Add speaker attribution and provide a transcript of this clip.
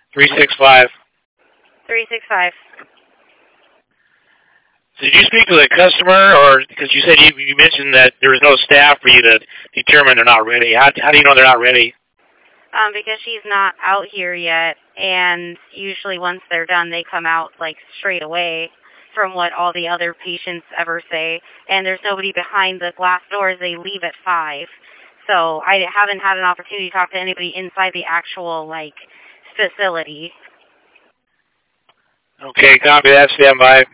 Speaker 1: 365.
Speaker 2: 365.
Speaker 1: So did you speak to the customer, or because you said you mentioned that there was no staff for you to determine they're not ready? How do you know they're not ready?
Speaker 2: Because she's not out here yet, and usually once they're done, they come out like straight away from what all the other patients ever say, and there's nobody behind the glass doors. They leave at 5. So I haven't had an opportunity to talk to anybody inside the actual, like, facility.
Speaker 1: Okay, copy that. Stand by.